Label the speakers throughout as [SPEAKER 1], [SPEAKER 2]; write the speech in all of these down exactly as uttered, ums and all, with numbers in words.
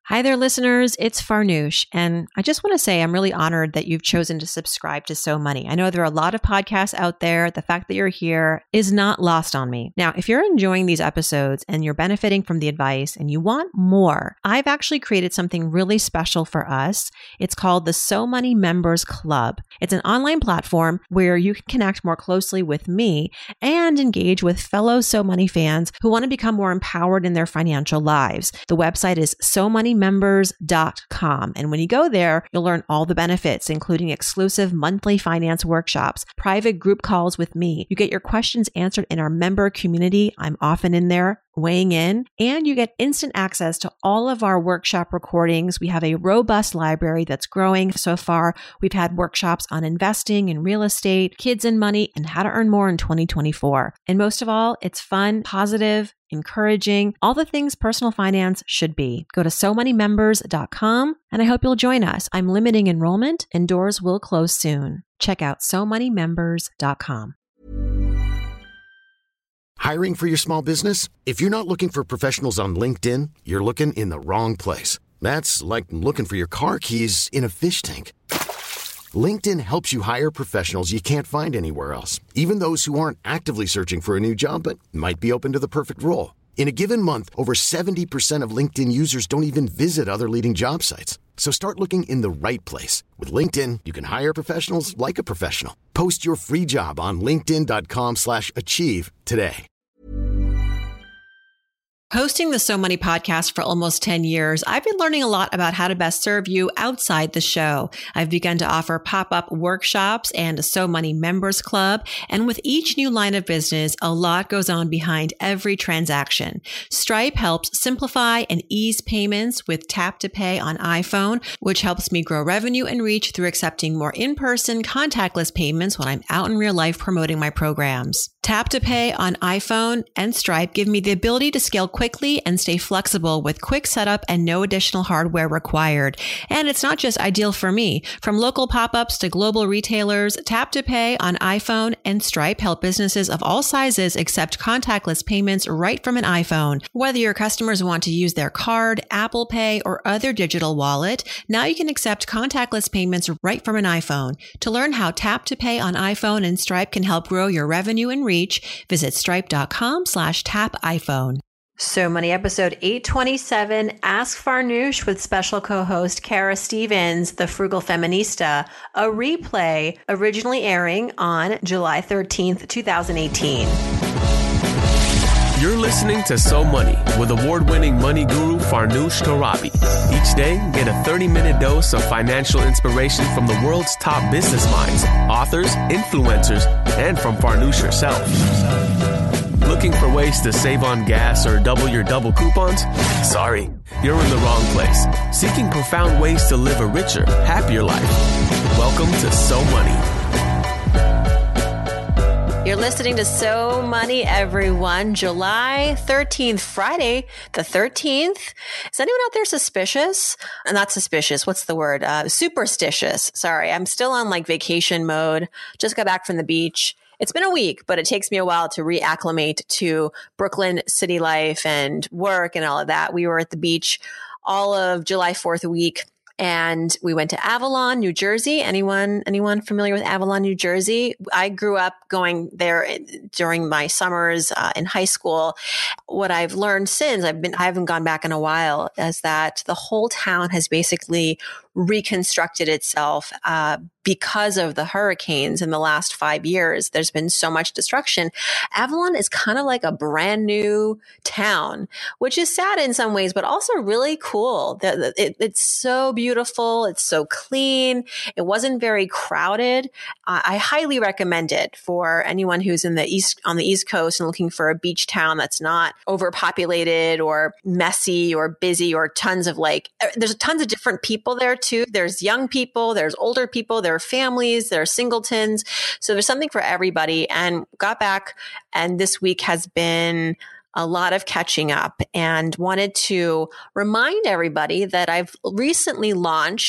[SPEAKER 1] Hi there, listeners. It's Farnoosh, and I just want to say I'm really honored that you've chosen to subscribe to So Money. I know there are a lot of podcasts out there. The fact that you're here is not lost on me. Now, if you're enjoying these episodes and you're benefiting from the advice and you want more, I've actually created something really special for us. It's called the So Money Members Club. It's an online platform where you can connect more closely with me and engage with fellow So Money fans who want to become more empowered in their financial lives. The website is so money members dot com. And when you go there, you'll learn all the benefits, including exclusive monthly finance workshops, private group calls with me. You get your questions answered in our member community. I'm often in there weighing in, and you get instant access to all of our workshop recordings. We have a robust library that's growing. So far, we've had workshops on investing in real estate, kids and money, and how to earn more in twenty twenty-four. And most of all, it's fun, positive, encouraging, all the things personal finance should be. Go to so money members dot com, and I hope you'll join us. I'm limiting enrollment, and doors will close soon. Check out so money members dot com.
[SPEAKER 2] Hiring for your small business? If you're not looking for professionals on LinkedIn, you're looking in the wrong place. That's like looking for your car keys in a fish tank. LinkedIn helps you hire professionals you can't find anywhere else, even those who aren't actively searching for a new job but might be open to the perfect role. In a given month, over seventy percent of LinkedIn users don't even visit other leading job sites. So start looking in the right place. With LinkedIn, you can hire professionals like a professional. Post your free job on linkedin dot com slash achieve today.
[SPEAKER 1] Hosting the So Money podcast for almost ten years, I've been learning a lot about how to best serve you outside the show. I've begun to offer pop-up workshops and a So Money Members Club. And with each new line of business, a lot goes on behind every transaction. Stripe helps simplify and ease payments with Tap to Pay on iPhone, which helps me grow revenue and reach through accepting more in-person contactless payments when I'm out in real life promoting my programs. Tap to Pay on iPhone and Stripe give me the ability to scale quickly and stay flexible with quick setup and no additional hardware required. And it's not just ideal for me. From local pop-ups to global retailers, Tap to Pay on iPhone and Stripe help businesses of all sizes accept contactless payments right from an iPhone. Whether your customers want to use their card, Apple Pay, or other digital wallet, now you can accept contactless payments right from an iPhone. To learn how Tap to Pay on iPhone and Stripe can help grow your revenue and reach, visit stripe dot com slash tap iPhone. So Money episode eight twenty-seven, Ask Farnoosh with special co-host Kara Stevens, the Frugal Feminista, a replay originally airing on July thirteenth, twenty eighteen.
[SPEAKER 3] You're listening to So Money with award-winning money guru Farnoosh Torabi. Each day, get a thirty-minute dose of financial inspiration from the world's top business minds, authors, influencers, and from Farnoosh herself. Looking for ways to save on gas or double your double coupons? Sorry, you're in the wrong place. Seeking profound ways to live a richer, happier life. Welcome to So Money.
[SPEAKER 1] You're listening to So Money, everyone. July thirteenth, Friday the thirteenth. Is anyone out there suspicious? Uh, Not suspicious. What's the word? Uh, superstitious. Sorry, I'm still on like vacation mode. Just got back from the beach. It's been a week, but it takes me a while to reacclimate to Brooklyn city life and work and all of that. We were at the beach all of July fourth week. And we went to Avalon, New Jersey. Anyone, anyone familiar with Avalon, New Jersey? I grew up going there during my summers uh, in high school. What I've learned since I've been, I haven't gone back in a while, is that the whole town has basically reconstructed itself uh, because of the hurricanes in the last five years. There's been so much destruction. Avalon is kind of like a brand new town, which is sad in some ways, but also really cool. The, the, it, it's so beautiful. It's so clean. It wasn't very crowded. Uh, I highly recommend it for anyone who's in the east on the East Coast and looking for a beach town that's not overpopulated or messy or busy or tons of like, there's tons of different people there too. There's young people, there's older people, there are families, there are singletons. So there's something for everybody. And got back, and this week has been a lot of catching up, and wanted to remind everybody that I've recently launched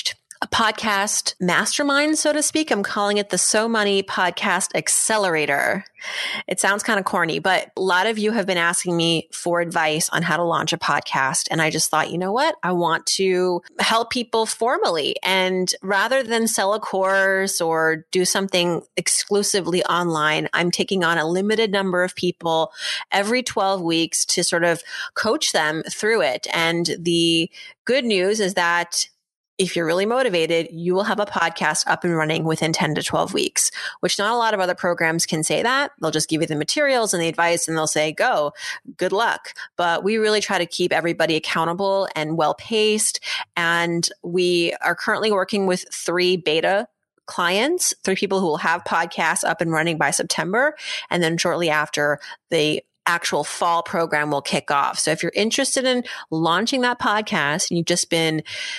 [SPEAKER 1] a podcast mastermind, so to speak. I'm calling it the So Money Podcast Accelerator. It sounds kind of corny, but a lot of you have been asking me for advice on how to launch a podcast. And I just thought, you know what? I want to help people formally. And rather than sell a course or do something exclusively online, I'm taking on a limited number of people every twelve weeks to sort of coach them through it. And the good news is that if you're really motivated, you will have a podcast up and running within ten to twelve weeks, which not a lot of other programs can say that. They'll just give you the materials and the advice and they'll say, go, good luck. But we really try to keep everybody accountable and well paced. And we are currently working with three beta clients, three people who will have podcasts up and running by September. And then shortly after, the actual fall program will kick off. So if you're interested in launching that podcast and you've just been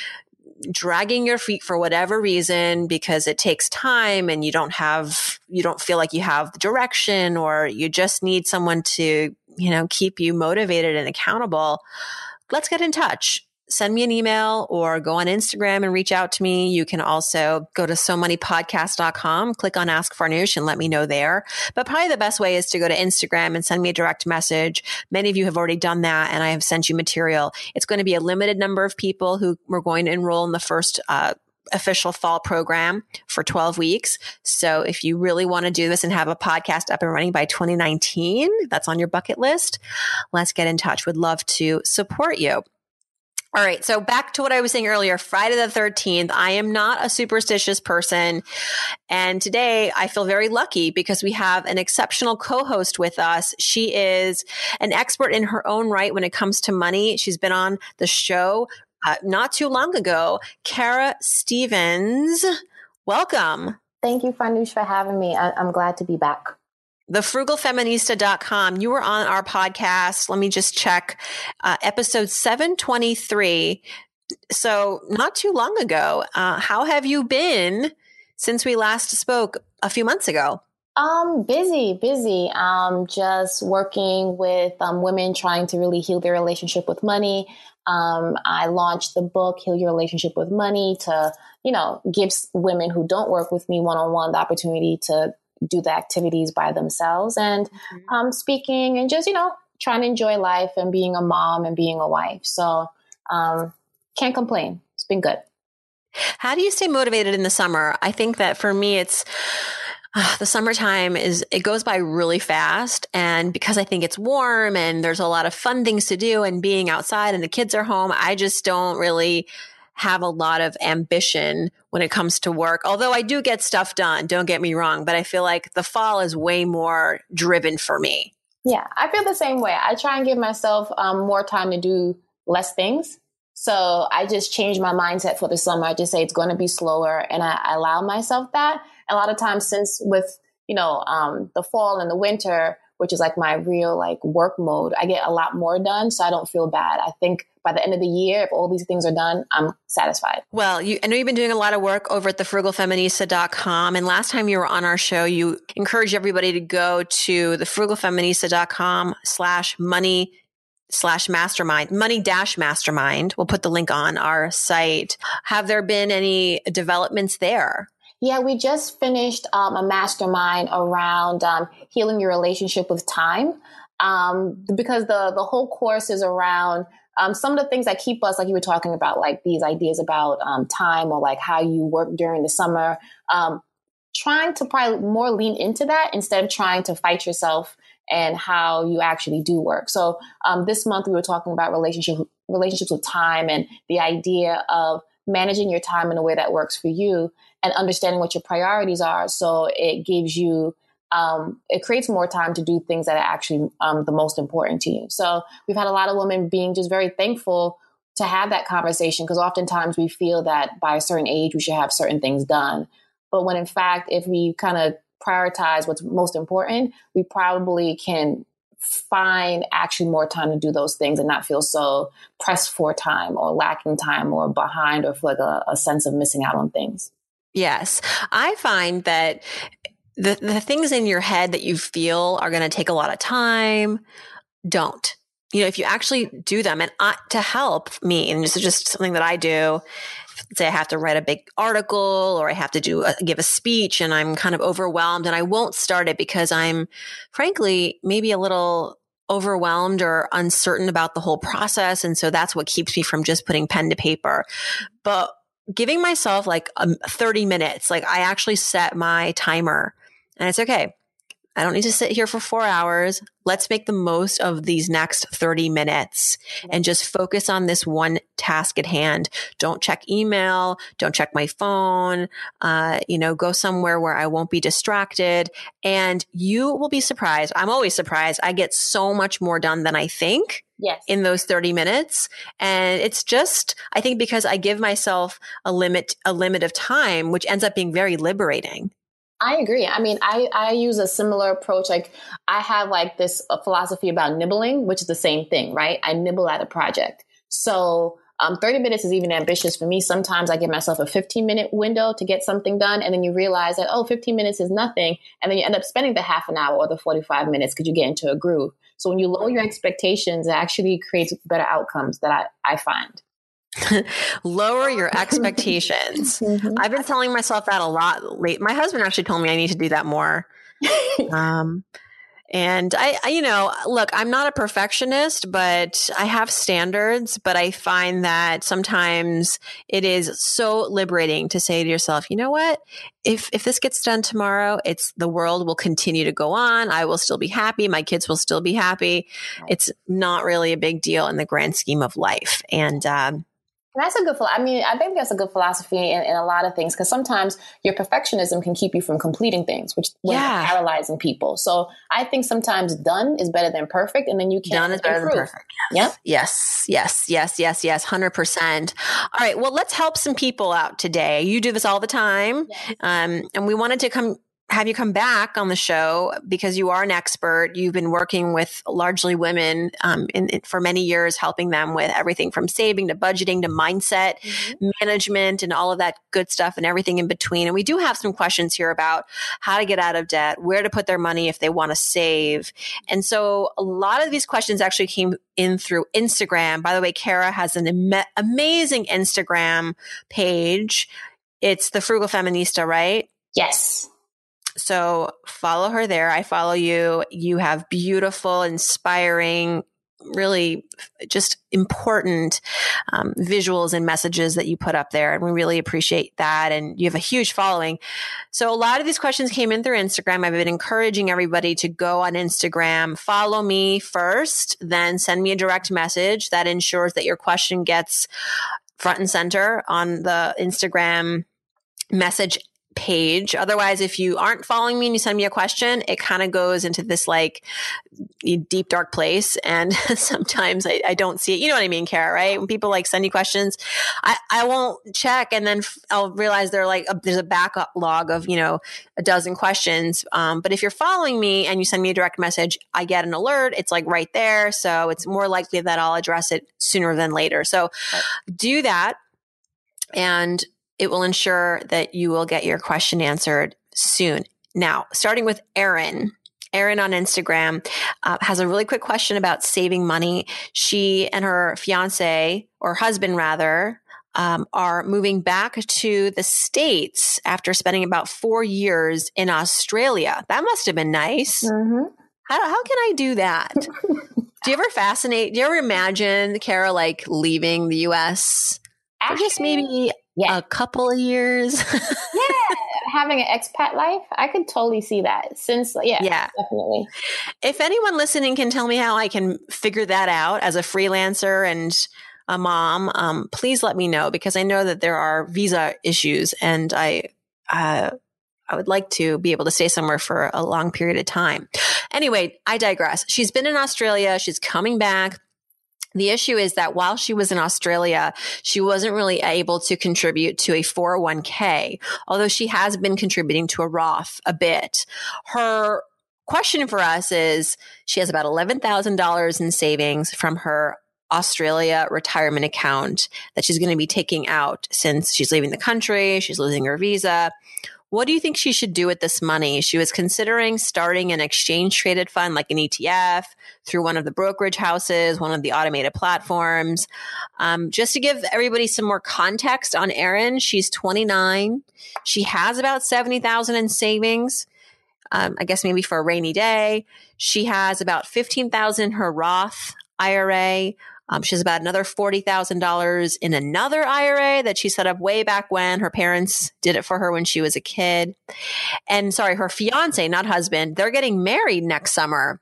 [SPEAKER 1] dragging your feet for whatever reason, because it takes time and you don't have, you don't feel like you have the direction, or you just need someone to, you know, keep you motivated and accountable, let's get in touch. Send me an email or go on Instagram and reach out to me. You can also go to so money podcast dot com, click on Ask Farnoosh and let me know there. But probably the best way is to go to Instagram and send me a direct message. Many of you have already done that and I have sent you material. It's going to be a limited number of people who we're going to enroll in the first uh, official fall program for twelve weeks. So if you really want to do this and have a podcast up and running by twenty nineteen, that's on your bucket list, let's get in touch. Would love to support you. All right. So back to what I was saying earlier, Friday the thirteenth, I am not a superstitious person. And today I feel very lucky because we have an exceptional co-host with us. She is an expert in her own right when it comes to money. She's been on the show uh, not too long ago. Kara Stevens, welcome.
[SPEAKER 4] Thank you, Farnoosh, for having me. I- I'm glad to be back.
[SPEAKER 1] the frugal feminista dot com. You were on our podcast. Let me just check uh, episode seven twenty-three. So not too long ago. Uh, how have you been since we last spoke a few months ago?
[SPEAKER 4] Um, busy, busy. Um, just working with um, women trying to really heal their relationship with money. Um, I launched the book, Heal Your Relationship with Money, to, you know, give women who don't work with me one-on-one the opportunity to do the activities by themselves, and mm-hmm. um, speaking and just, you know, trying to enjoy life and being a mom and being a wife. So um, can't complain. It's been good.
[SPEAKER 1] How do you stay motivated in the summer? I think that for me, it's uh, the summertime is, it goes by really fast. And because I think it's warm and there's a lot of fun things to do and being outside and the kids are home, I just don't really have a lot of ambition when it comes to work. Although I do get stuff done, don't get me wrong, but I feel like the fall is way more driven for me.
[SPEAKER 4] Yeah, I feel the same way. I try and give myself um, more time to do less things. So I just changed my mindset for the summer. I just say it's going to be slower, and I, I allow myself that. A lot of times since with, you know, um, the fall and the winter, which is like my real like work mode, I get a lot more done. So I don't feel bad. I think by the end of the year, if all these things are done, I'm satisfied.
[SPEAKER 1] Well, you, I know you've been doing a lot of work over at the frugal feminista dot com. And last time you were on our show, you encouraged everybody to go to the frugal feminista dot com slash money slash mastermind, money dash mastermind. We'll put the link on our site. Have there been any developments there?
[SPEAKER 4] Yeah, we just finished um, a mastermind around um, healing your relationship with time, um, because the the whole course is around um, some of the things that keep us, like you were talking about, like these ideas about um, time, or like how you work during the summer, um, trying to probably more lean into that instead of trying to fight yourself and how you actually do work. So um, this month we were talking about relationship relationships with time, and the idea of managing your time in a way that works for you, and understanding what your priorities are. So it gives you, um, it creates more time to do things that are actually um, the most important to you. So we've had a lot of women being just very thankful to have that conversation, because oftentimes we feel that by a certain age, we should have certain things done. But when in fact, if we kind of prioritize what's most important, we probably can find actually more time to do those things and not feel so pressed for time or lacking time or behind, or feel like a, a sense of missing out on things.
[SPEAKER 1] Yes. I find that the, the things in your head that you feel are going to take a lot of time, don't. you know, if you actually do them and I, to help me, and this is just something that I do, say I have to write a big article or I have to do a, give a speech and I'm kind of overwhelmed and I won't start it because I'm frankly, maybe a little overwhelmed or uncertain about the whole process. And so that's what keeps me from just putting pen to paper. But giving myself like um, thirty minutes, like I actually set my timer and it's okay. I don't need to sit here for four hours. Let's make the most of these next thirty minutes and just focus on this one task at hand. Don't check email. Don't check my phone. Uh, you know, go somewhere where I won't be distracted. And you will be surprised. I'm always surprised. I get so much more done than I think.
[SPEAKER 4] Yes.
[SPEAKER 1] In those thirty minutes. And it's just, I think because I give myself a limit, a limit of time, which ends up being very liberating.
[SPEAKER 4] I agree. I mean, I, I use a similar approach. Like I have like this uh, philosophy about nibbling, which is the same thing, right? I nibble at a project. So um, thirty minutes is even ambitious for me. Sometimes I give myself a fifteen minute window to get something done. And then you realize that, oh, fifteen minutes is nothing. And then you end up spending the half an hour or the forty-five minutes because you get into a groove. So when you lower your expectations, it actually creates better outcomes that I, I find.
[SPEAKER 1] Lower your expectations. Mm-hmm. I've been telling myself that a lot late. My husband actually told me I need to do that more. um, and I, I, you know, look, I'm not a perfectionist, but I have standards, but I find that sometimes it is so liberating to say to yourself, you know what, if, if this gets done tomorrow, it's the world will continue to go on. I will still be happy. My kids will still be happy. It's not really a big deal in the grand scheme of life. And, um,
[SPEAKER 4] That's a good, I mean, I think that's a good philosophy in, in a lot of things, because sometimes your perfectionism can keep you from completing things, which is yeah. paralyzing people. So I think sometimes done is better than perfect, and then you can
[SPEAKER 1] done is better
[SPEAKER 4] improve.
[SPEAKER 1] than perfect. Yes. Yep. Yes. Yes. Yes. Yes. Yes. one hundred percent. All right. Well, let's help some people out today. You do this all the time. Yes. Um, and we wanted to come have you come back on the show because you are an expert. You've been working with largely women um, in, in, for many years, helping them with everything from saving to budgeting to mindset mm-hmm. management and all of that good stuff and everything in between. And we do have some questions here about how to get out of debt, where to put their money if they want to save. And so a lot of these questions actually came in through Instagram. By the way, Kara has an am- amazing Instagram page. It's the Frugal Feminista, right?
[SPEAKER 4] Yes.
[SPEAKER 1] So follow her there. I follow you. You have beautiful, inspiring, really just important um, visuals and messages that you put up there. And we really appreciate that. And you have a huge following. So a lot of these questions came in through Instagram. I've been encouraging everybody to go on Instagram, follow me first, then send me a direct message. That ensures that your question gets front and center on the Instagram message page. Otherwise, if you aren't following me and you send me a question, it kind of goes into this like deep, dark place. And sometimes I, I don't see it. You know what I mean, Kara, right? When people like send you questions, I, I won't check. And then I'll realize they're like, a, there's a backup log of, you know, a dozen questions. Um, but if you're following me and you send me a direct message, I get an alert. It's like right there. So it's more likely that I'll address it sooner than later. So right. do that. And it will ensure that you will get your question answered soon. Now, starting with Erin. Erin on Instagram uh, has a really quick question about saving money. She and her fiance, or husband rather, um, are moving back to the States after spending about four years in Australia. That must have been nice. Mm-hmm. How, how can I do that? Do you ever fascinate? Do you ever imagine, Kara, like leaving the U S for just maybe yeah. a couple of years?
[SPEAKER 4] Yeah, having an expat life, I could totally see that. Since yeah, yeah, definitely.
[SPEAKER 1] If anyone listening can tell me how I can figure that out as a freelancer and a mom, um, please let me know, because I know that there are visa issues, and I, uh, I would like to be able to stay somewhere for a long period of time. Anyway, I digress. She's been in Australia. She's coming back. The issue is that while she was in Australia, she wasn't really able to contribute to a four oh one k, although she has been contributing to a Roth a bit. Her question for us is, she has about eleven thousand dollars in savings from her Australia retirement account that she's going to be taking out since she's leaving the country. She's losing her visa. What do you think she should do with this money? She was considering starting an exchange traded fund like an E T F through one of the brokerage houses, one of the automated platforms. Um, just to give everybody some more context on Erin, she's twenty-nine. She has about seventy thousand dollars in savings. Um, I guess maybe for a rainy day. She has about fifteen thousand dollars in her Roth I R A. Um, she has about another forty thousand dollars in another I R A that she set up way back when her parents did it for her when she was a kid. And sorry, her fiance, not husband, they're getting married next summer.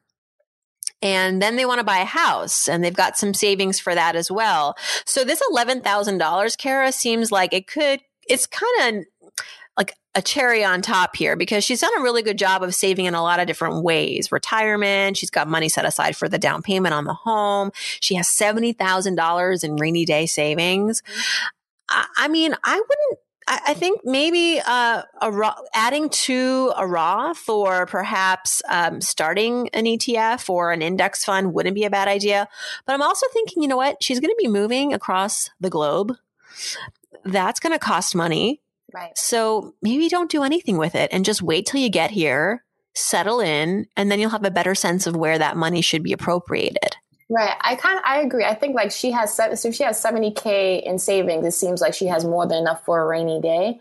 [SPEAKER 1] And then they want to buy a house and they've got some savings for that as well. So this eleven thousand dollars, Kara, seems like it could, it's kind of like a cherry on top here because she's done a really good job of saving in a lot of different ways. Retirement, she's got money set aside for the down payment on the home. She has seventy thousand dollars in rainy day savings. I, I mean, I wouldn't, I, I think maybe uh, a adding to a Roth or perhaps um, starting an E T F or an index fund wouldn't be a bad idea. But I'm also thinking, you know what? She's going to be moving across the globe. That's going to cost money.
[SPEAKER 4] Right.
[SPEAKER 1] So maybe don't do anything with it and just wait till you get here, settle in, and then you'll have a better sense of where that money should be appropriated.
[SPEAKER 4] Right. I kind of, I agree. I think like she has, so if she has seventy K in savings, it seems like she has more than enough for a rainy day.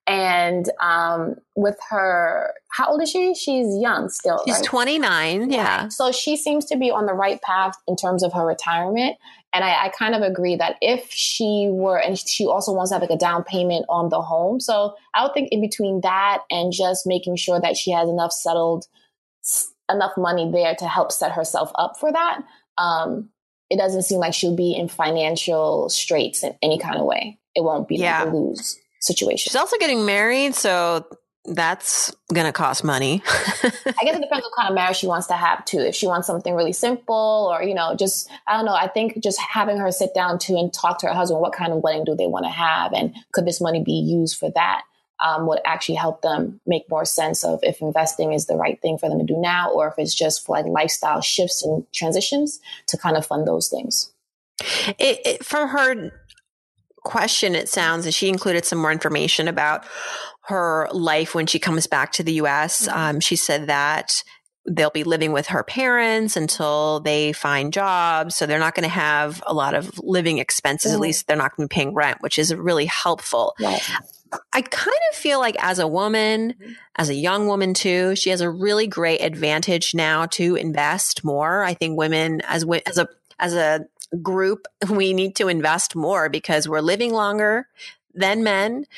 [SPEAKER 4] And um, with her, how old is she? She's young still.
[SPEAKER 1] She's
[SPEAKER 4] right?
[SPEAKER 1] twenty-nine. Yeah.
[SPEAKER 4] Right. So she seems to be on the right path in terms of her retirement. And I, I kind of agree that if she were, and she also wants to have like a down payment on the home. So I would think in between that and just making sure that she has enough settled, enough money there to help set herself up for that. Um, it doesn't seem like she'll be in financial straits in any kind of way. It won't be
[SPEAKER 1] yeah.
[SPEAKER 4] like a lose situation.
[SPEAKER 1] She's also getting married, so that's going to cost money.
[SPEAKER 4] I guess it depends what kind of marriage she wants to have too. If she wants something really simple or, you know, just, I don't know. I think just having her sit down too and talk to her husband, what kind of wedding do they want to have? And could this money be used for that? Um, would actually help them make more sense of if investing is the right thing for them to do now, or if it's just for like lifestyle shifts and transitions to kind of fund those things.
[SPEAKER 1] It, it, from her question, it sounds, and she included some more information about her life when she comes back to the U S. Mm-hmm. Um, she said that they'll be living with her parents until they find jobs. So they're not going to have a lot of living expenses. Mm-hmm. At least they're not going to be paying rent, which is really helpful. Right. I kind of feel like as a woman, mm-hmm. as a young woman too, she has a really great advantage now to invest more. I think women as as a as a group, we need to invest more because we're living longer than men.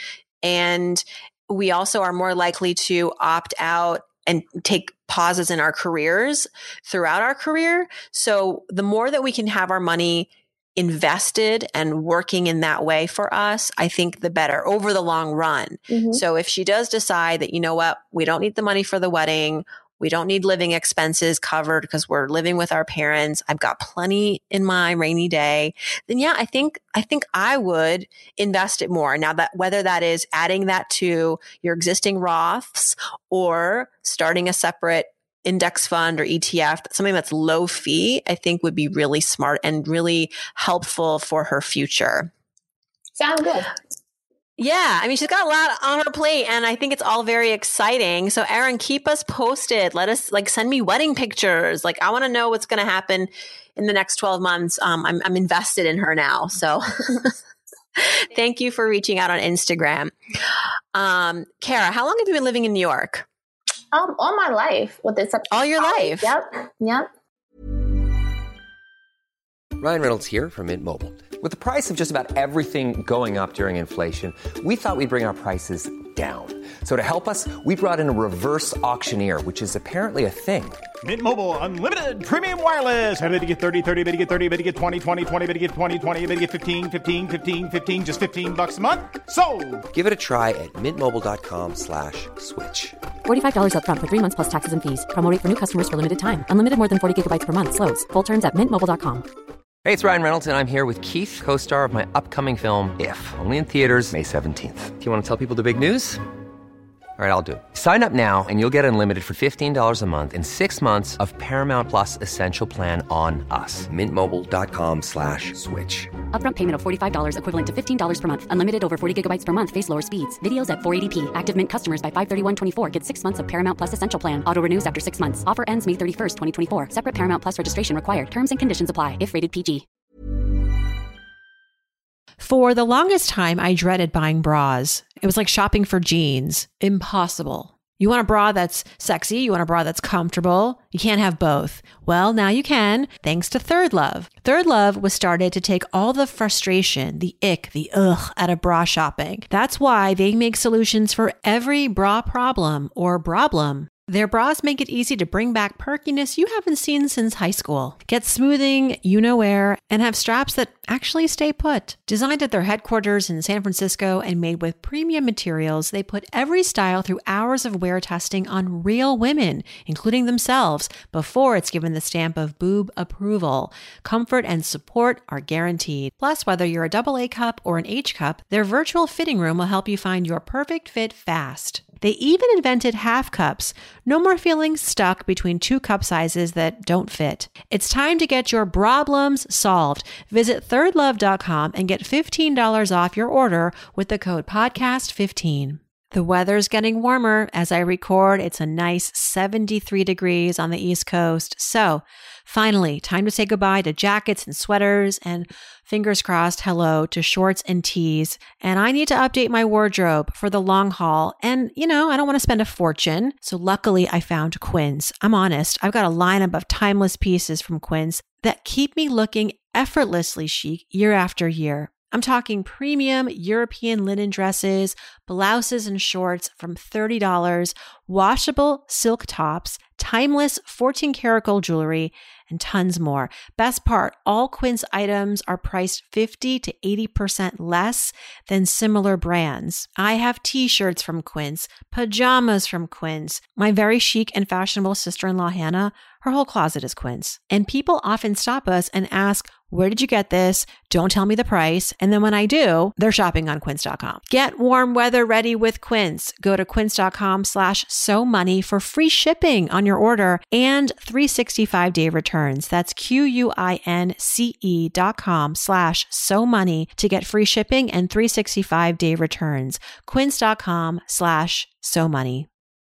[SPEAKER 1] And we also are more likely to opt out and take pauses in our careers throughout our career. So the more that we can have our money invested and working in that way for us, I think the better over the long run. Mm-hmm. So if she does decide that, you know what, we don't need the money for the wedding, we don't need living expenses covered because we're living with our parents, I've got plenty in my rainy day, then yeah, I think, I think I would invest it more. Now that whether that is adding that to your existing Roths or starting a separate index fund or E T F, something that's low fee, I think would be really smart and really helpful for her future.
[SPEAKER 4] Sounds good.
[SPEAKER 1] Yeah. I mean, she's got a lot on her plate and I think it's all very exciting. So Erin, keep us posted. Let us like send me wedding pictures. Like I want to know what's going to happen in the next twelve months. Um, I'm, I'm invested in her now. So thank you for reaching out on Instagram. Um, Kara, how long have you been living in New York?
[SPEAKER 4] Um, all my life with this.
[SPEAKER 1] All your life.
[SPEAKER 4] Yep. Yep.
[SPEAKER 5] Ryan Reynolds here from Mint Mobile. With the price of just about everything going up during inflation, we thought we'd bring our prices down. So to help us, we brought in a reverse auctioneer, which is apparently a thing.
[SPEAKER 6] Mint Mobile Unlimited Premium Wireless. How to get thirty, thirty, how to get thirty, how to get twenty, twenty, twenty, how to get twenty, twenty, how to get fifteen, fifteen, fifteen, fifteen, just fifteen bucks a month? Sold!
[SPEAKER 5] Give it a try at mintmobile.com slash switch.
[SPEAKER 7] forty-five dollars up front for three months plus taxes and fees. Promo rate for new customers for limited time. Unlimited more than forty gigabytes per month. Slows full terms at mint mobile dot com.
[SPEAKER 5] Hey, it's Ryan Reynolds, and I'm here with Keith, co-star of my upcoming film, If, only in theaters May seventeenth. Do you want to tell people the big news? All right, I'll do it. Sign up now and you'll get unlimited for fifteen dollars a month and six months of Paramount Plus Essential Plan on us. Mint Mobile dot com slash switch.
[SPEAKER 7] Upfront payment of forty-five dollars equivalent to fifteen dollars per month. Unlimited over forty gigabytes per month. Face lower speeds. Videos at four eighty p. Active Mint customers by five thirty-one twenty-four get six months of Paramount Plus Essential Plan. Auto renews after six months. Offer ends May thirty-first, twenty twenty-four. Separate Paramount Plus registration required. Terms and conditions apply if rated P G.
[SPEAKER 8] For the longest time, I dreaded buying bras. It was like shopping for jeans. Impossible. You want a bra that's sexy, you want a bra that's comfortable. You can't have both. Well, now you can, thanks to Third Love. Third Love was started to take all the frustration, the ick, the ugh out of bra shopping. That's why they make solutions for every bra problem or problem. Their bras make it easy to bring back perkiness you haven't seen since high school. Get smoothing, you know where, and have straps that actually stay put. Designed at their headquarters in San Francisco and made with premium materials, they put every style through hours of wear testing on real women, including themselves, before it's given the stamp of boob approval. Comfort and support are guaranteed. Plus, whether you're a double A cup or an H cup, their virtual fitting room will help you find your perfect fit fast. They even invented half cups. No more feeling stuck between two cup sizes that don't fit. It's time to get your problems solved. Visit third love dot com and get fifteen dollars off your order with the code podcast fifteen. The weather's getting warmer. As I record, it's a nice seventy-three degrees on the East Coast. So finally, time to say goodbye to jackets and sweaters and fingers crossed, hello to shorts and tees. And I need to update my wardrobe for the long haul. And, you know, I don't want to spend a fortune. So luckily I found Quince. I'm honest. I've got a lineup of timeless pieces from Quince that keep me looking effortlessly chic year after year. I'm talking premium European linen dresses, blouses and shorts from thirty dollars, washable silk tops, timeless fourteen karat gold jewelry, and tons more. Best part, all Quince items are priced fifty to eighty percent less than similar brands. I have t-shirts from Quince, pajamas from Quince. My very chic and fashionable sister-in-law, Hannah, her whole closet is Quince. And people often stop us and ask, where did you get this? Don't tell me the price. And then when I do, they're shopping on quince dot com. Get warm weather ready with Quince. Go to quince dot com slash so money for free shipping on your order and three hundred sixty-five day returns. That's Q-U-I-N-C-E dot com slash so money to get free shipping and three hundred sixty-five day returns. quince dot com slash so money.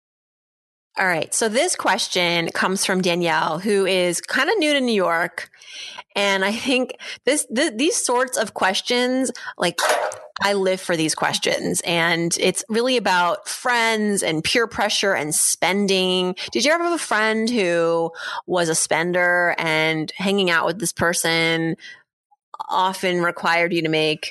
[SPEAKER 1] All right. So this question comes from Danielle, who is kind of new to New York. And I think this, th- these sorts of questions, like I live for these questions, and it's really about friends and peer pressure and spending. Did you ever have a friend who was a spender and hanging out with this person often required you to make,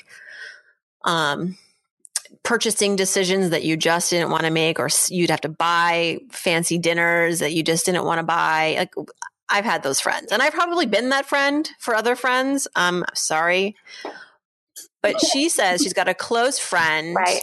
[SPEAKER 1] um, purchasing decisions that you just didn't want to make, or you'd have to buy fancy dinners that you just didn't want to buy? Like, I've had those friends, and I've probably been that friend for other friends. Um, sorry. But she says she's got a close friend,
[SPEAKER 4] Right.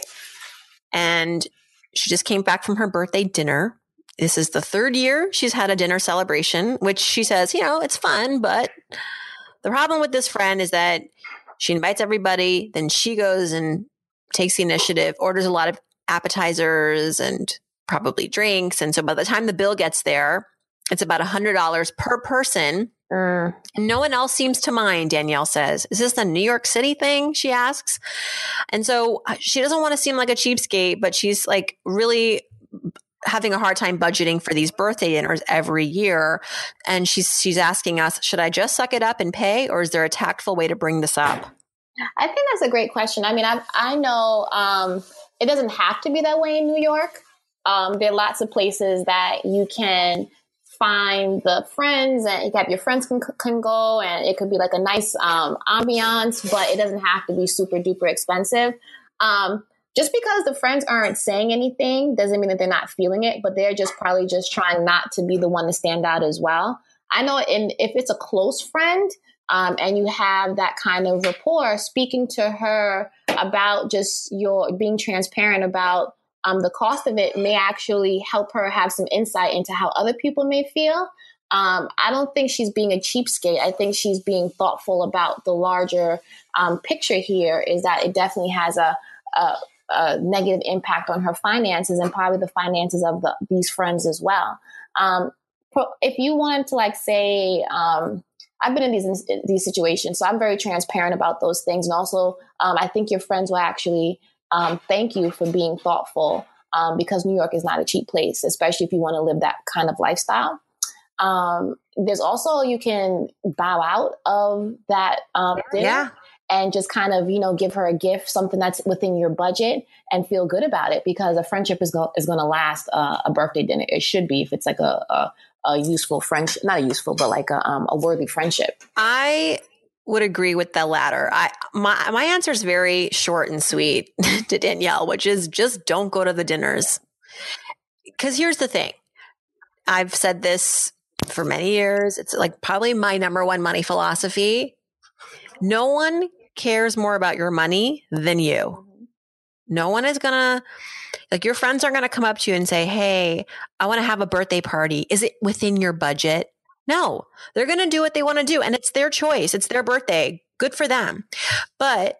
[SPEAKER 1] and she just came back from her birthday dinner. This is the third year she's had a dinner celebration, which she says, you know, it's fun, but the problem with this friend is that she invites everybody, then she goes and takes the initiative, orders a lot of appetizers and probably drinks. And so by the time the bill gets there, it's about one hundred dollars per person.
[SPEAKER 4] Mm.
[SPEAKER 1] And no one else seems to mind, Danielle says. Is this a New York City thing? She asks. And so she doesn't want to seem like a cheapskate, but she's like really having a hard time budgeting for these birthday dinners every year. And she's she's asking us, should I just suck it up and pay, or is there a tactful way to bring this up?
[SPEAKER 4] I think that's a great question. I mean, I I know um, it doesn't have to be that way in New York. Um, there are lots of places that you can find the friends, and you have your friends can can go, and it could be like a nice um, ambiance, but it doesn't have to be super duper expensive. Um, just because the friends aren't saying anything doesn't mean that they're not feeling it, but they're just probably just trying not to be the one to stand out as well. I know in if it's a close friend, Um, and you have that kind of rapport, speaking to her about just your being transparent about um, the cost of it may actually help her have some insight into how other people may feel. Um, I don't think she's being a cheapskate. I think she's being thoughtful about the larger um, picture here, is that it definitely has a, a a negative impact on her finances and probably the finances of the, these friends as well. Um, if you wanted to like say, um, I've been in these in these situations, so I'm very transparent about those things. And also, um, I think your friends will actually um, thank you for being thoughtful um, because New York is not a cheap place, especially if you want to live that kind of lifestyle. Um, there's also, you can bow out of that um, dinner
[SPEAKER 1] yeah.
[SPEAKER 4] and just kind of, you know, give her a gift, something that's within your budget and feel good about it because a friendship is, go- is going to last uh, a birthday dinner. It should be if it's like a, a a useful friendship, not a useful, but like a, um, a worthy friendship.
[SPEAKER 1] I would agree with the latter. I, my, my answer is very short and sweet to Danielle, which is just don't go to the dinners. Because here's the thing. I've said this for many years. It's like probably my number one money philosophy. No one cares more about your money than you. No one is going to, like your friends aren't going to come up to you and say, hey, I want to have a birthday party. Is it within your budget? No, they're going to do what they want to do. And it's their choice. It's their birthday. Good for them. But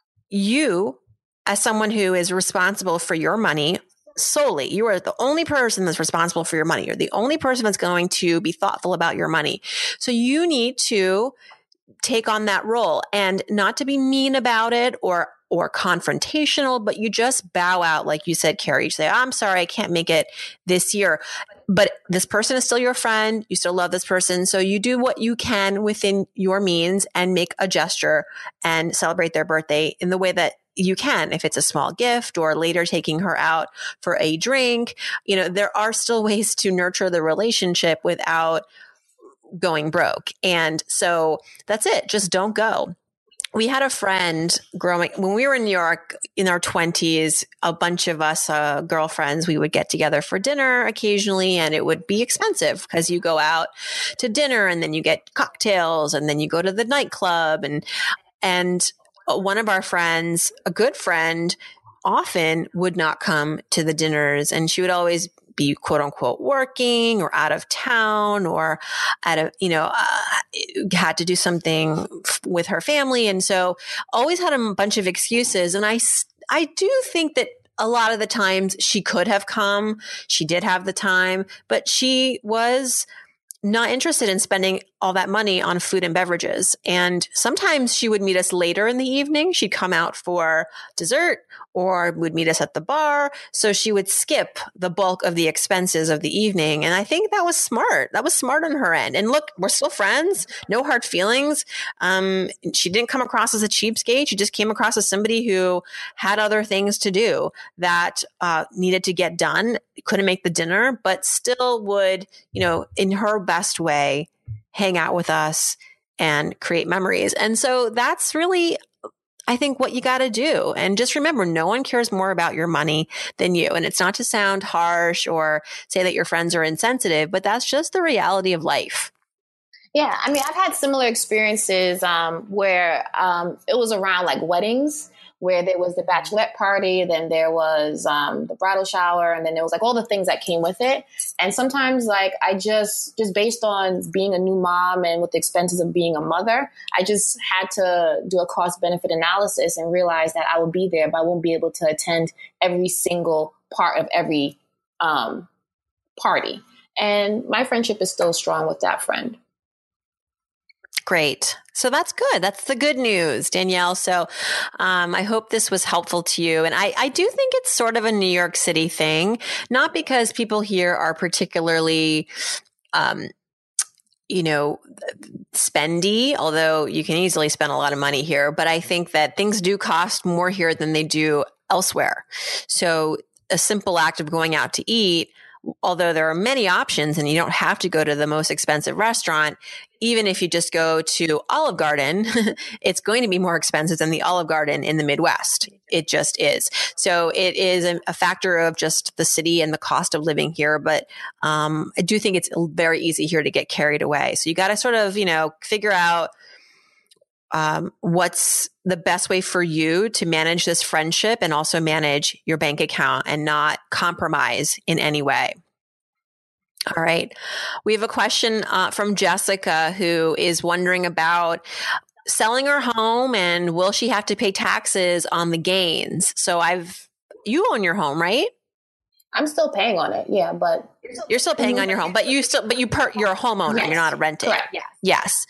[SPEAKER 1] you, as someone who is responsible for your money solely, you are the only person that's responsible for your money. You're the only person that's going to be thoughtful about your money. So you need to take on that role and not to be mean about it or or confrontational, but you just bow out. Like you said, Carrie, you say, I'm sorry, I can't make it this year, but this person is still your friend. You still love this person. So you do what you can within your means and make a gesture and celebrate their birthday in the way that you can. If it's a small gift or later taking her out for a drink, you know, there are still ways to nurture the relationship without going broke. And so that's it. Just don't go. We had a friend growing when we were in New York in our twenties, a bunch of us uh, girlfriends, we would get together for dinner occasionally and it would be expensive because you go out to dinner and then you get cocktails and then you go to the nightclub. And, and one of our friends, a good friend, often would not come to the dinners and she would always be quote unquote working or out of town or at a, you know, uh, had to do something f- with her family. And so always had a bunch of excuses. And I, I do think that a lot of the times she could have come, she did have the time, but she was not interested in spending all that money on food and beverages. And sometimes she would meet us later in the evening. She'd come out for dessert or would meet us at the bar. So she would skip the bulk of the expenses of the evening. And I think that was smart. That was smart on her end. And look, we're still friends, no hard feelings. Um, she didn't come across as a cheapskate. She just came across as somebody who had other things to do that uh, needed to get done, couldn't make the dinner, but still would, you know, in her best way, hang out with us and create memories. And so that's really, I think, what you got to do. And just remember, no one cares more about your money than you. And it's not to sound harsh or say that your friends are insensitive, but that's just the reality of life.
[SPEAKER 4] Yeah. I mean, I've had similar experiences um, where um, it was around like weddings, where there was the bachelorette party, then there was um, the bridal shower, and then there was like all the things that came with it. And sometimes like I just, just based on being a new mom and with the expenses of being a mother, I just had to do a cost benefit analysis and realize that I would be there, but I won't be able to attend every single part of every um, party. And my friendship is still strong with that friend.
[SPEAKER 1] Great. So that's good. That's the good news, Danielle. So um, I hope this was helpful to you. And I, I do think it's sort of a New York City thing, not because people here are particularly, um, you know, spendy, although you can easily spend a lot of money here. But I think that things do cost more here than they do elsewhere. So a simple act of going out to eat, although there are many options and you don't have to go to the most expensive restaurant, even if you just go to Olive Garden, it's going to be more expensive than the Olive Garden in the Midwest. It just is. So it is a, a factor of just the city and the cost of living here. But um, I do think it's very easy here to get carried away. So you got to sort of, you know, figure out um, what's the best way for you to manage this friendship and also manage your bank account and not compromise in any way. All right. We have a question uh, from Jessica, who is wondering about selling her home and will she have to pay taxes on the gains? So I've you own your home, right?
[SPEAKER 4] I'm still paying on it. Yeah. But
[SPEAKER 1] you're still paying on your home, but you still, but you per, you're a homeowner. Yes. You're not a renting.
[SPEAKER 4] Correct. Yeah.
[SPEAKER 1] Yes.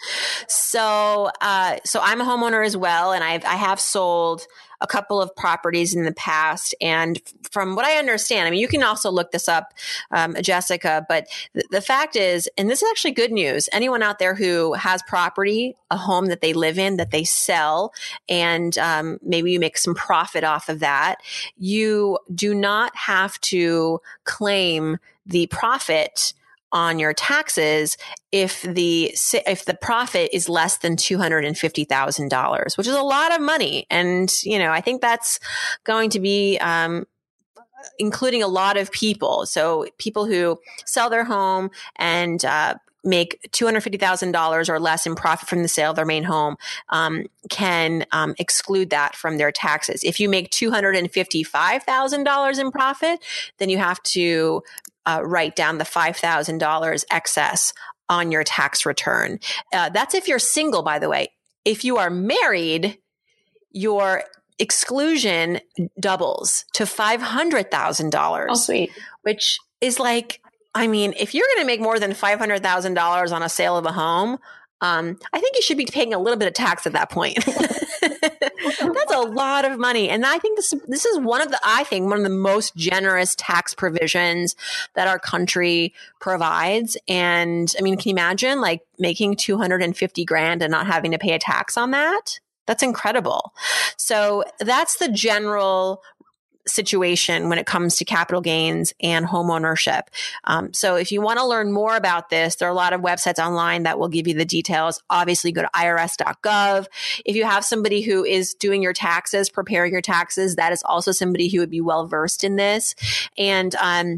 [SPEAKER 1] So, uh, so I'm a homeowner as well. And I've, I have sold a couple of properties in the past. And from what I understand, I mean, you can also look this up, um, Jessica, but th- the fact is, and this is actually good news, anyone out there who has property, a home that they live in, that they sell, and um, maybe you make some profit off of that, you do not have to claim the profit on your taxes if the if the profit is less than two hundred fifty thousand dollars, which is a lot of money. And, you know, I think that's going to be um, including a lot of people. So people who sell their home and uh, make two hundred fifty thousand dollars or less in profit from the sale of their main home um, can um, exclude that from their taxes. If you make two hundred fifty-five thousand dollars in profit, then you have to Uh, write down the five thousand dollars excess on your tax return. Uh, that's if you're single, by the way. If you are married, your exclusion doubles to five hundred thousand dollars.
[SPEAKER 4] Oh, sweet.
[SPEAKER 1] Which is like, I mean, if you're going to make more than five hundred thousand dollars on a sale of a home, um, I think you should be paying a little bit of tax at that point. That's a lot of money. And I think this, this is one of the, I think one of the most generous tax provisions that our country provides. And I mean, can you imagine like making two hundred fifty grand and not having to pay a tax on that? That's incredible. So that's the general situation when it comes to capital gains and home ownership. Um, so if you want to learn more about this, there are a lot of websites online that will give you the details. Obviously, go to I R S dot gov. If you have somebody who is doing your taxes, preparing your taxes, that is also somebody who would be well versed in this. And um,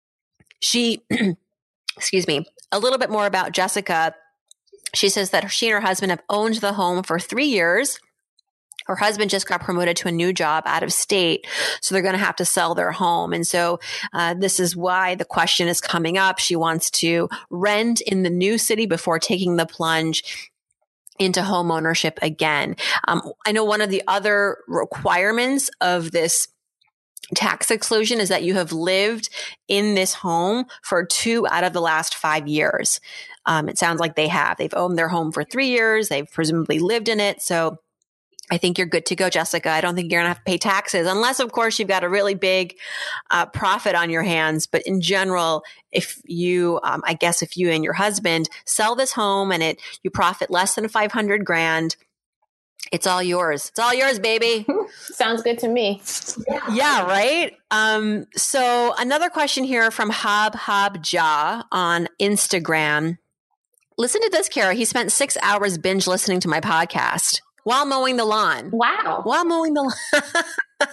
[SPEAKER 1] she, excuse me, a little bit more about Jessica. She says that she and her husband have owned the home for three years. Her husband just got promoted to a new job out of state, so they're going to have to sell their home. And so uh, this is why the question is coming up. She wants to rent in the new city before taking the plunge into home ownership again. Um, I know one of the other requirements of this tax exclusion is that you have lived in this home for two out of the last five years. Um, it sounds like they have. They've owned their home for three years. They've presumably lived in it. So I think you're good to go, Jessica. I don't think you're going to have to pay taxes unless, of course, you've got a really big uh, profit on your hands. But in general, if you, um, I guess if you and your husband sell this home and it, you profit less than five hundred grand, it's all yours. It's all yours, baby.
[SPEAKER 4] Sounds good to me.
[SPEAKER 1] Yeah, right? Um, so another question here from Hob Hob Ja on Instagram. Listen to this, Kara. He spent six hours binge listening to my podcast while mowing the lawn.
[SPEAKER 4] Wow.
[SPEAKER 1] While mowing the lawn.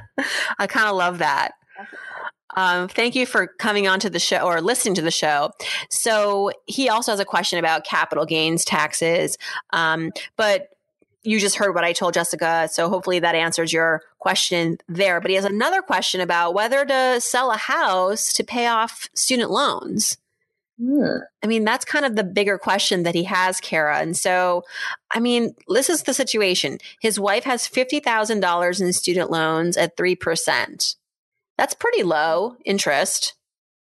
[SPEAKER 1] I kind of love that. Um, thank you for coming on to the show or listening to the show. So he also has a question about capital gains taxes. Um, but you just heard what I told Jessica. So hopefully that answers your question there. But he has another question about whether to sell a house to pay off student loans. I mean, that's kind of the bigger question that he has, Kara. And so, I mean, this is the situation. His wife has fifty thousand dollars in student loans at three percent. That's pretty low interest.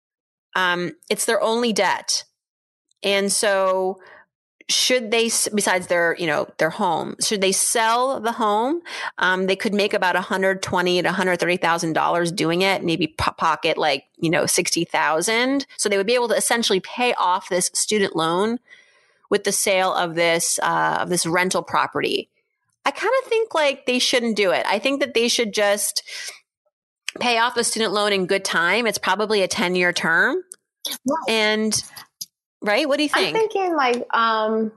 [SPEAKER 1] Um, it's their only debt. And so should they, besides their, you know, their home, should they sell the home? Um, they could make about one hundred twenty thousand to one hundred thirty thousand dollars doing it, maybe pocket like, you know, sixty thousand. So they would be able to essentially pay off this student loan with the sale of this, uh, of this rental property. I kind of think like they shouldn't do it. I think that they should just pay off the student loan in good time. It's probably a ten year term. Wow. And right? What do you think?
[SPEAKER 4] I'm thinking like um,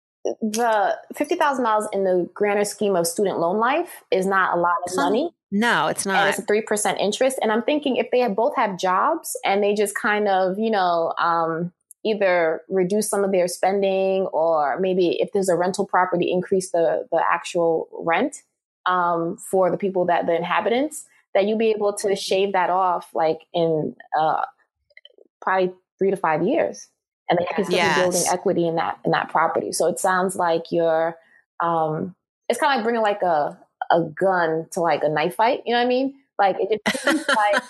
[SPEAKER 4] the fifty thousand dollars in the grander scheme of student loan life is not a lot of money.
[SPEAKER 1] No, it's not.
[SPEAKER 4] And it's a three percent interest. And I'm thinking if they have both have jobs and they just kind of, you know, um, either reduce some of their spending or maybe if there's a rental property, increase the, the actual rent um, for the people that the inhabitants, that you'll be able to shave that off like in uh, probably three to five years. And they can still yes. be building equity in that in that property. So it sounds like you're, um, it's kind of like bringing like a a gun to like a knife fight. You know what I mean? Like it just seems like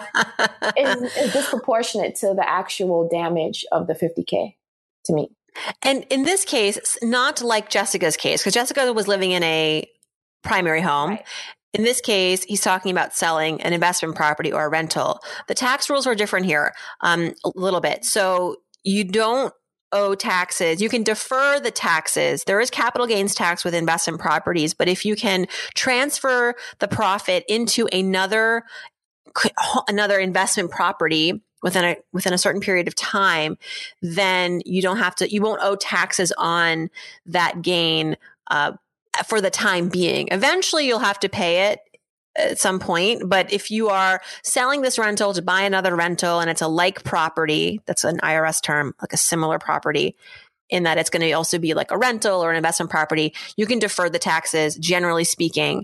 [SPEAKER 4] it's, it's disproportionate to the actual damage of the fifty K to me.
[SPEAKER 1] And in this case, not like Jessica's case, because Jessica was living in a primary home.
[SPEAKER 4] Right.
[SPEAKER 1] In this case, he's talking about selling an investment property or a rental. The tax rules are different here um, a little bit. So you don't owe taxes. You can defer the taxes. There is capital gains tax with investment properties, but if you can transfer the profit into another another investment property within a within a certain period of time, then you don't have to. You won't owe taxes on that gain uh, for the time being. Eventually, you'll have to pay it at some point. But if you are selling this rental to buy another rental and it's a like property, that's an I R S term, like a similar property, in that it's going to also be like a rental or an investment property, you can defer the taxes, generally speaking.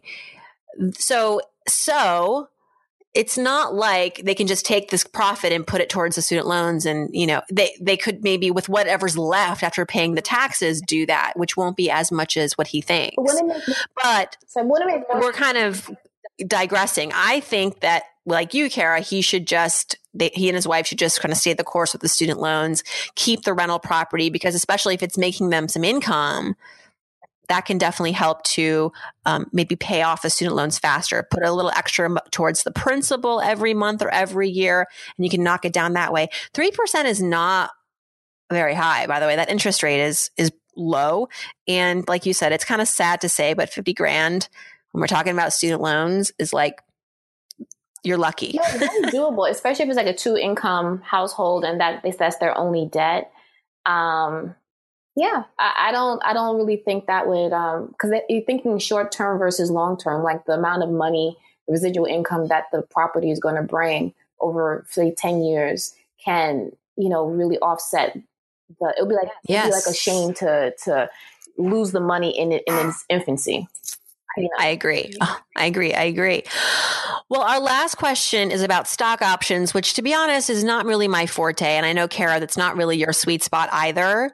[SPEAKER 1] So, so it's not like they can just take this profit and put it towards the student loans. And, you know, they, they could maybe with whatever's left after paying the taxes do that, which won't be as much as what he thinks. But
[SPEAKER 4] so
[SPEAKER 1] we're kind of digressing. I think that, like you, Kara, he should just, they, he and his wife should just kind of stay the course with the student loans, keep the rental property, because especially if it's making them some income, that can definitely help to um, maybe pay off the student loans faster, put a little extra m- towards the principal every month or every year, and you can knock it down that way. three percent is not very high, by the way. That interest rate is, is low. And like you said, it's kind of sad to say, but fifty grand when we're talking about student loans is like, you're lucky.
[SPEAKER 4] Yeah, it's very doable, especially if it's like a two income household and that that's their only debt. Um, yeah, I, I don't, I don't really think that would, um, cause you're thinking short term versus long term, like the amount of money, the residual income that the property is going to bring over say ten years can, you know, really offset the, it'll be like,
[SPEAKER 1] yes.
[SPEAKER 4] it'll be like a shame to, to lose the money in it in its infancy. You know.
[SPEAKER 1] I agree. Oh, I agree. I agree. Well, our last question is about stock options, which to be honest is not really my forte. And I know, Kara, that's not really your sweet spot either.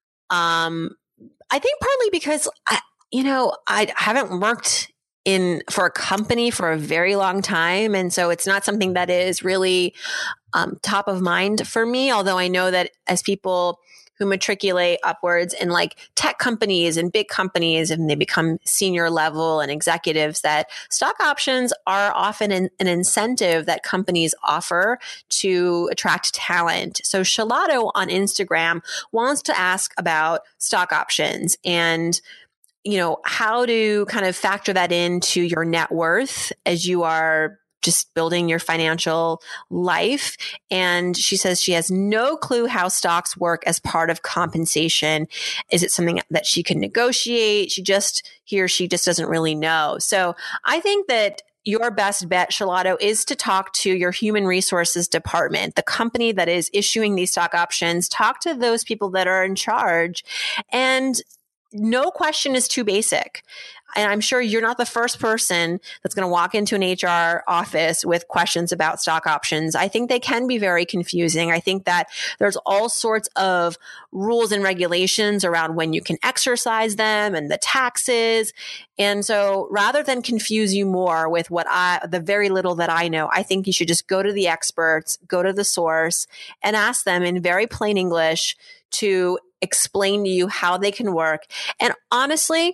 [SPEAKER 1] Um, I think partly because, I, you know, I haven't worked in for a company for a very long time. And so it's not something that is really um, top of mind for me. Although I know that as people who matriculate upwards in like tech companies and big companies, and they become senior level and executives, that stock options are often an, an incentive that companies offer to attract talent. So Shalato on Instagram wants to ask about stock options and, you know, how to kind of factor that into your net worth as you are just building your financial life. And she says she has no clue how stocks work as part of compensation. Is it something that she can negotiate? She just, he or she just doesn't really know. So I think that your best bet, Shalato, is to talk to your human resources department, the company that is issuing these stock options. Talk to those people that are in charge, and no question is too basic. And I'm sure you're not the first person that's going to walk into an H R office with questions about stock options. I think they can be very confusing. I think that there's all sorts of rules and regulations around when you can exercise them and the taxes. And so rather than confuse you more with what I, the very little that I know, I think you should just go to the experts, go to the source, and ask them in very plain English to explain to you how they can work. And honestly,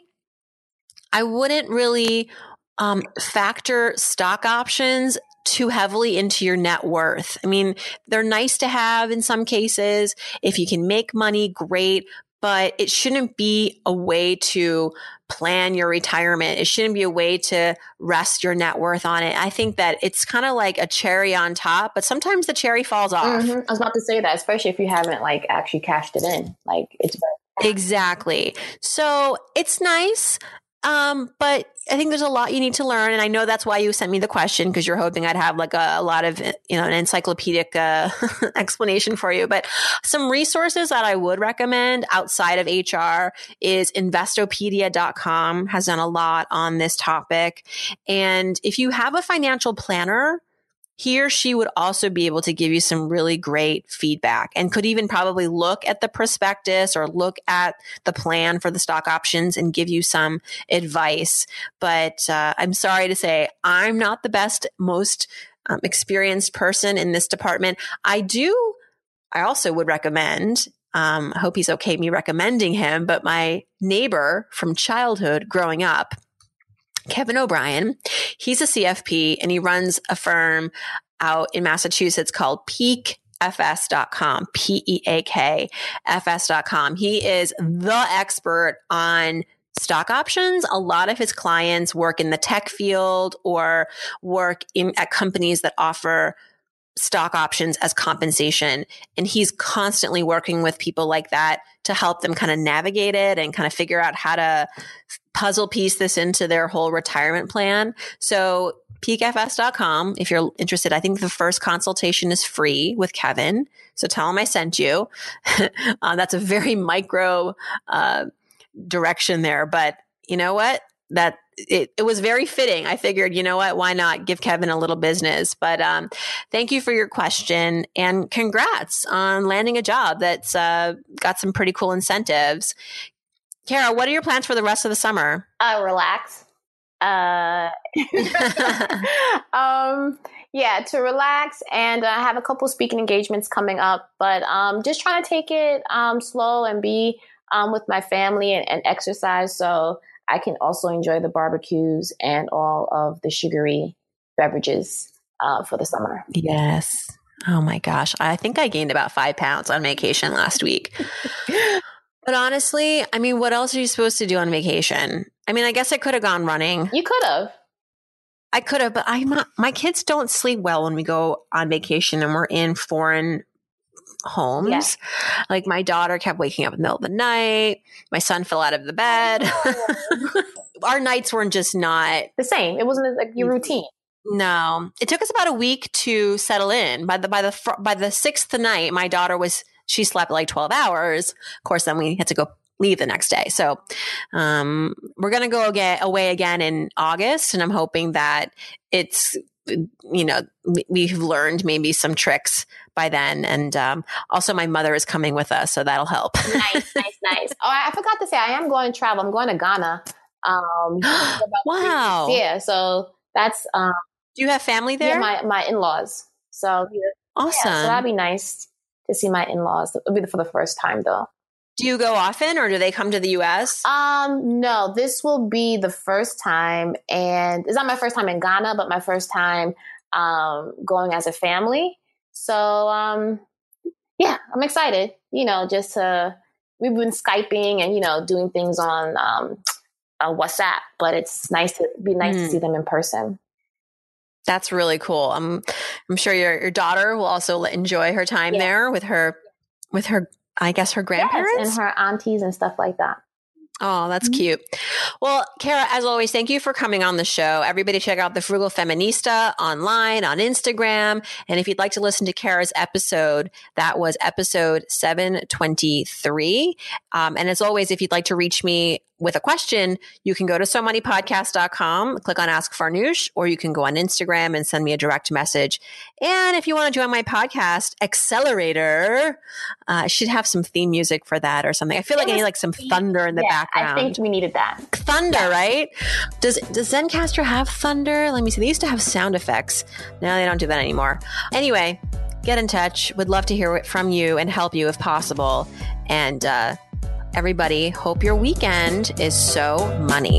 [SPEAKER 1] I wouldn't really um, factor stock options too heavily into your net worth. I mean, they're nice to have in some cases. If you can make money, great, but it shouldn't be a way to plan your retirement. It shouldn't be a way to rest your net worth on it. I think that it's kind of like a cherry on top, but sometimes the cherry falls off.
[SPEAKER 4] Mm-hmm. I was about to say that, especially if you haven't like actually cashed it in. Like it's very-
[SPEAKER 1] exactly. So it's nice. Um, but I think there's a lot you need to learn. And I know that's why you sent me the question, because you're hoping I'd have like a, a lot of, you know, an encyclopedic uh, explanation for you. But some resources that I would recommend outside of H R is investopedia dot com has done a lot on this topic. And if you have a financial planner, he or she would also be able to give you some really great feedback and could even probably look at the prospectus or look at the plan for the stock options and give you some advice. But uh, I'm sorry to say, I'm not the best, most um, experienced person in this department. I do, I also would recommend, um, I hope he's okay me recommending him, but my neighbor from childhood growing up, Kevin O'Brien, he's a C F P and he runs a firm out in Massachusetts called peak f s dot com, P E A K F S dot com. He is the expert on stock options. A lot of his clients work in the tech field or work in at companies that offer stock options as compensation. And he's constantly working with people like that to help them kind of navigate it and kind of figure out how to puzzle piece this into their whole retirement plan. So peak f s dot com, if you're interested, I think the first consultation is free with Kevin. So tell him I sent you. uh, that's a very micro uh, direction there. But you know what? That it, it was very fitting. I figured, you know what, why not give Kevin a little business? But um, thank you for your question and congrats on landing a job that's uh, got some pretty cool incentives. Kara, what are your plans for the rest of the summer?
[SPEAKER 4] Uh, relax. Uh, um, yeah, to relax and uh, have a couple speaking engagements coming up, but um, just trying to take it um, slow and be um, with my family and, and exercise so I can also enjoy the barbecues and all of the sugary beverages uh, for the summer.
[SPEAKER 1] Yes. Oh my gosh. I think I gained about five pounds on vacation last week. But honestly, I mean, what else are you supposed to do on vacation? I mean, I guess I could have gone running.
[SPEAKER 4] You could have.
[SPEAKER 1] I could have, but I'm not, my kids don't sleep well when we go on vacation and we're in foreign homes. Yeah. Like my daughter kept waking up in the middle of the night. My son fell out of the bed. Our nights weren't just not
[SPEAKER 4] the same. It wasn't like your routine.
[SPEAKER 1] No, it took us about a week to settle in. By the by the by the sixth night, my daughter was she slept like twelve hours. Of course, then we had to go leave the next day. So um, we're gonna go get away again in August, and I'm hoping that it's you know we've learned maybe some tricks by then. And um, also, my mother is coming with us, so that'll help.
[SPEAKER 4] Nice, nice, nice. Oh, I forgot to say, I am going to travel. I'm going to Ghana. Um,
[SPEAKER 1] wow.
[SPEAKER 4] Yeah. So that's. Um,
[SPEAKER 1] Do you have family there?
[SPEAKER 4] Yeah, my, my in-laws. So yeah,
[SPEAKER 1] awesome.
[SPEAKER 4] Yeah, so that'd be nice to see my in-laws. It'll be for the first time though.
[SPEAKER 1] Do you go often or do they come to the U S?
[SPEAKER 4] Um, no, this will be the first time. And it's not my first time in Ghana, but my first time um, going as a family. So um, yeah, I'm excited, you know, just to, we've been Skyping and, you know, doing things on um, uh, WhatsApp, but it's nice to be nice mm. to see them in person.
[SPEAKER 1] That's really cool. I'm I'm sure your your daughter will also enjoy her time yeah. there with her with her I guess her grandparents
[SPEAKER 4] yes, and her aunties and stuff like that.
[SPEAKER 1] Oh, that's mm-hmm. cute. Well, Kara, as always, thank you for coming on the show. Everybody check out The Frugal Feminista online, on Instagram. And if you'd like to listen to Kara's episode, that was episode seven twenty-three. Um, and as always, if you'd like to reach me with a question, you can go to so money podcast dot com, click on Ask Farnoosh, or you can go on Instagram and send me a direct message. And if you want to join my podcast, Accelerator, uh, I should have some theme music for that or something. I feel like I need like some thunder in the
[SPEAKER 4] yeah,
[SPEAKER 1] background.
[SPEAKER 4] I think we needed that.
[SPEAKER 1] Thunder, yeah. right? Does does Zencastr have thunder? Let me see. They used to have sound effects. Now they don't do that anymore. Anyway, get in touch. Would love to hear it from you and help you if possible. And uh, everybody, hope your weekend is so money.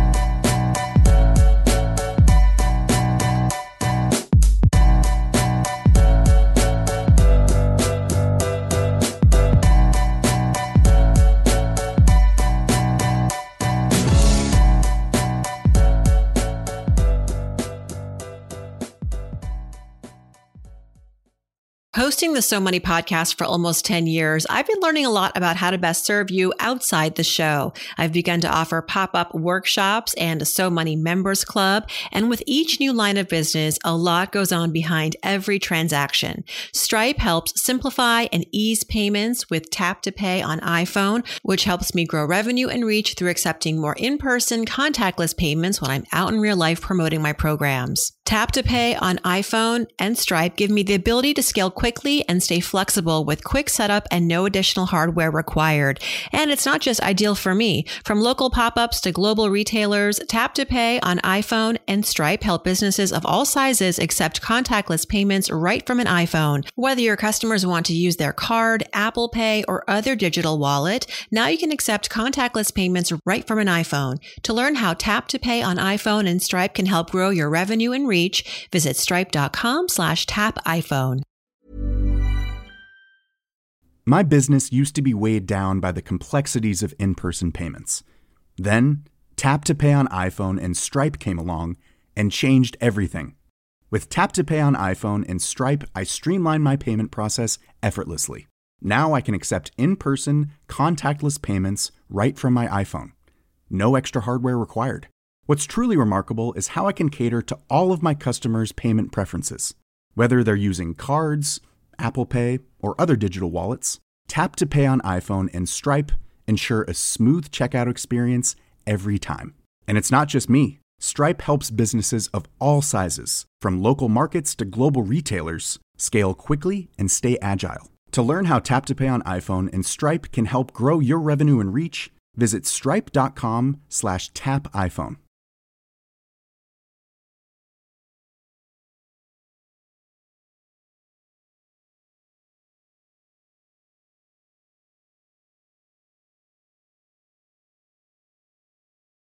[SPEAKER 8] Hosting the So Money podcast for almost ten years, I've been learning a lot about how to best serve you outside the show. I've begun to offer pop-up workshops and a So Money members club. And with each new line of business, a lot goes on behind every transaction. Stripe helps simplify and ease payments with tap to pay on iPhone, which helps me grow revenue and reach through accepting more in-person contactless payments when I'm out in real life promoting my programs. Tap to Pay on iPhone and Stripe give me the ability to scale quickly and stay flexible with quick setup and no additional hardware required. And it's not just ideal for me. From local pop-ups to global retailers, Tap to Pay on iPhone and Stripe help businesses of all sizes accept contactless payments right from an iPhone. Whether your customers want to use their card, Apple Pay, or other digital wallet, now you can accept contactless payments right from an iPhone. To learn how Tap to Pay on iPhone and Stripe can help grow your revenue and reach, visit stripe.com slash tap iPhone.
[SPEAKER 9] My business used to be weighed down by the complexities of in-person payments. Then, Tap to Pay on iPhone and Stripe came along and changed everything. With Tap to Pay on iPhone and Stripe, I streamlined my payment process effortlessly. Now I can accept in-person, contactless payments right from my iPhone. No extra hardware required. What's truly remarkable is how I can cater to all of my customers' payment preferences. Whether they're using cards, Apple Pay, or other digital wallets, Tap to Pay on iPhone and Stripe ensure a smooth checkout experience every time. And it's not just me. Stripe helps businesses of all sizes, from local markets to global retailers, scale quickly and stay agile. To learn how Tap to Pay on iPhone and Stripe can help grow your revenue and reach, visit stripe.com slash tap iPhone.